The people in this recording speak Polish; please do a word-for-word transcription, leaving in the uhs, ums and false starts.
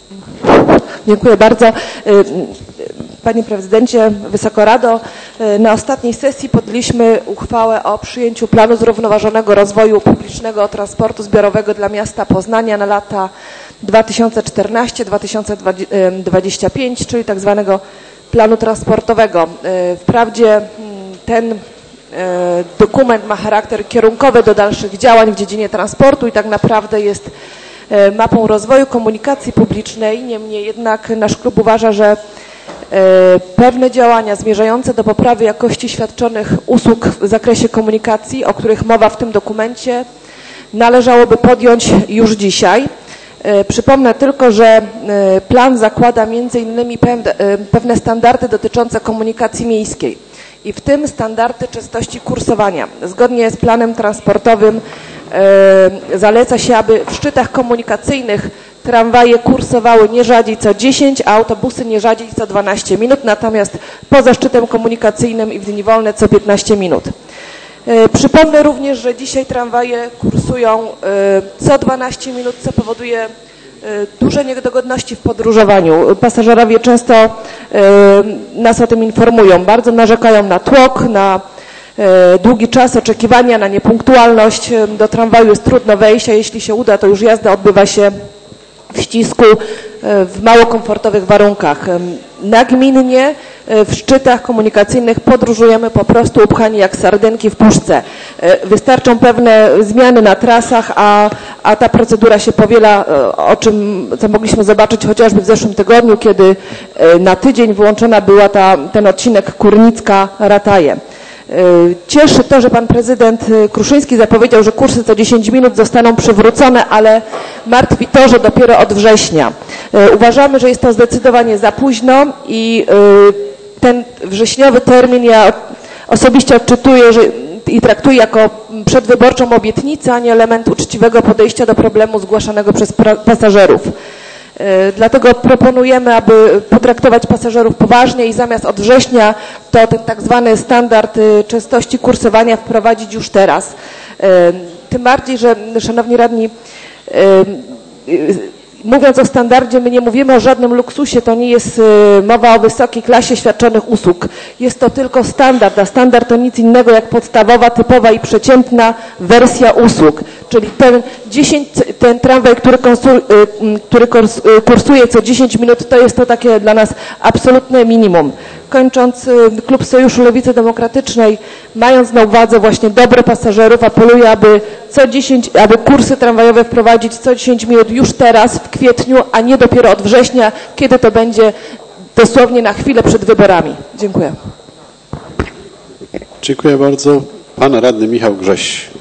Dziękuję bardzo. Panie Prezydencie, Wysoka Rado, na ostatniej sesji podjęliśmy uchwałę o przyjęciu planu zrównoważonego rozwoju publicznego transportu zbiorowego dla miasta Poznania na lata dwa tysiące czternasty do dwa tysiące dwudziestego piątego, czyli tak zwanego planu transportowego. Wprawdzie ten dokument ma charakter kierunkowy do dalszych działań w dziedzinie transportu i tak naprawdę jest mapą rozwoju komunikacji publicznej. Niemniej jednak nasz klub uważa, że pewne działania zmierzające do poprawy jakości świadczonych usług w zakresie komunikacji, o których mowa w tym dokumencie, należałoby podjąć już dzisiaj. Przypomnę tylko, że plan zakłada między innymi pewne standardy dotyczące komunikacji miejskiej i w tym standardy częstości kursowania. Zgodnie z planem transportowym zaleca się, aby w szczytach komunikacyjnych tramwaje kursowały nie rzadziej co dziesięć, a autobusy nie rzadziej co dwanaście minut, natomiast poza szczytem komunikacyjnym i w dni wolne co piętnaście minut. Przypomnę również, że dzisiaj tramwaje kursują co dwanaście minut, co powoduje duże niedogodności w podróżowaniu. Pasażerowie często nas o tym informują. Bardzo narzekają na tłok, na długi czas oczekiwania, na niepunktualność. Do tramwaju jest trudno wejść, a jeśli się uda, to już jazda odbywa się w ścisku, w mało komfortowych warunkach. Nagminnie w szczytach komunikacyjnych podróżujemy po prostu upchani jak sardynki w puszce. Wystarczą pewne zmiany na trasach, a, a ta procedura się powiela, o czym co mogliśmy zobaczyć chociażby w zeszłym tygodniu, kiedy na tydzień wyłączona była ta, ten odcinek Kurnicka-Rataje. Cieszy to, że pan prezydent Kruszyński zapowiedział, że kursy co dziesięć minut zostaną przywrócone, ale martwi to, że dopiero od września. Uważamy, że jest to zdecydowanie za późno i ten wrześniowy termin ja osobiście odczytuję że, i traktuję jako przedwyborczą obietnicę, a nie element uczciwego podejścia do problemu zgłaszanego przez pasażerów. Dlatego proponujemy, aby potraktować pasażerów poważnie i zamiast od września to ten tak zwany standard częstości kursowania wprowadzić już teraz. Tym bardziej, że szanowni radni, mówiąc o standardzie, my nie mówimy o żadnym luksusie, to nie jest mowa o wysokiej klasie świadczonych usług. Jest to tylko standard, a standard to nic innego jak podstawowa, typowa i przeciętna wersja usług. Czyli ten, dziesięć, ten tramwaj, który, konsu, który kursuje co dziesięć minut, to jest to takie dla nas absolutne minimum. Kończąc, Klub Sojuszu Lewicy Demokratycznej, mając na uwadze właśnie dobro pasażerów, apeluje, aby co dziesięć, aby kursy tramwajowe wprowadzić co dziesięć minut już teraz, w kwietniu, a nie dopiero od września, kiedy to będzie dosłownie na chwilę przed wyborami. Dziękuję. Dziękuję bardzo. Pan radny Michał Grześ.